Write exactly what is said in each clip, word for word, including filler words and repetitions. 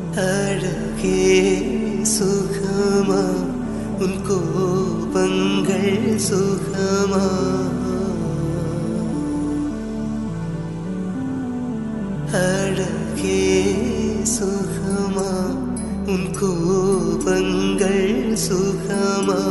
அழகே சுகமா உன் கோபங்கள் சுகமா அழகே சுகமா உன் கோபங்கள் சுகமா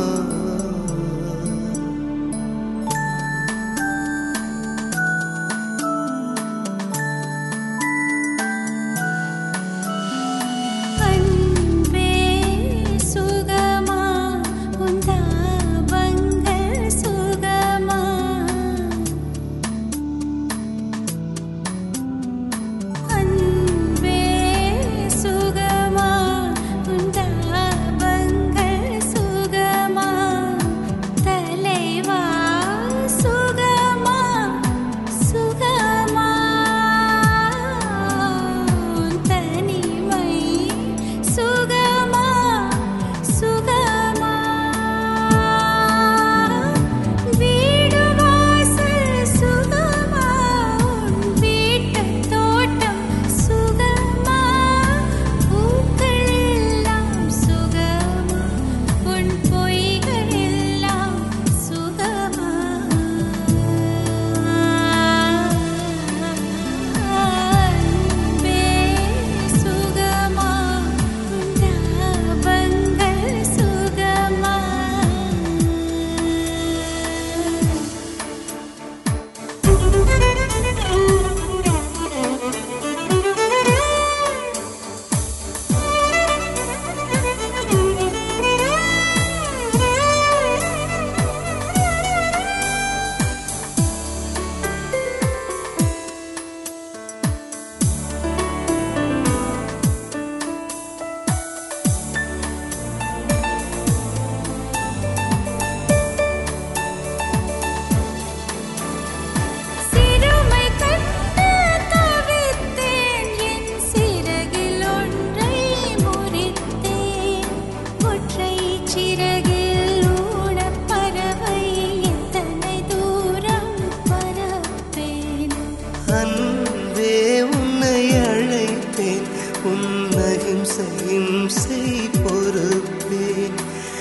பொறுப்பேன்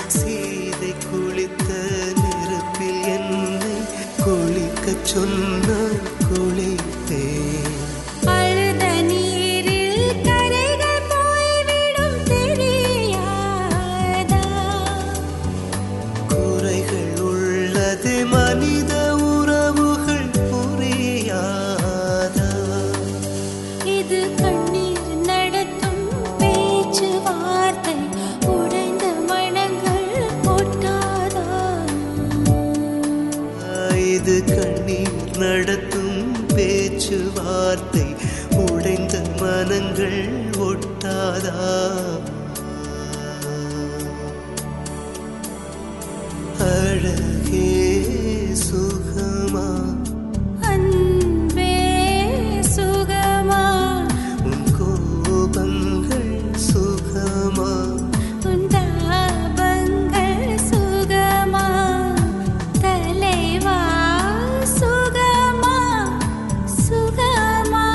சீதை குளித்த நெருப்பில் என்னை குளிக்க சொன்ன குளித்தேன் அழுத நீரில் கரைகள் போய்விடும் தெரியாதா குறைகள் உள்ளது மனித உறவுகள் புரியாதா இது கண்ணீர் நடத்தும் பேச்சு வார்த்தை உடைந்த மனங்கள் ஒட்டாதா இது கண்ணீர் நடத்தும் பேச்சு வார்த்தை உடைந்த மனங்கள் ஒட்டாதா அழகே சுகமா அன்பே சுகமா உன் கோபங்கள் சுகமா உன் தாபங்கள் சுகமா தலைவா சுகமா சுகமா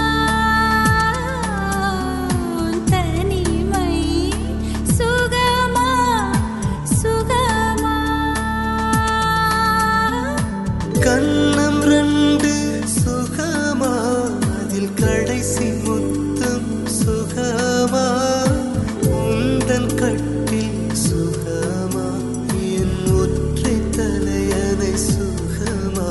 உன் தனிமை சுகமா சுகமா கண்ணம் ரெண்டு சுகமா அதில் கடைசி முத்தம் சுகமா உந்தன் கட்டில் சுகமா என் ஒற்றை தலையணை சுகமா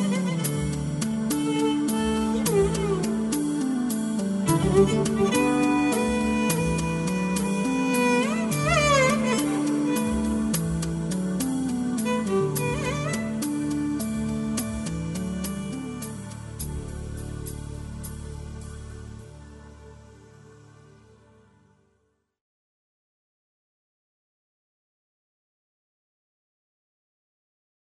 Thank you.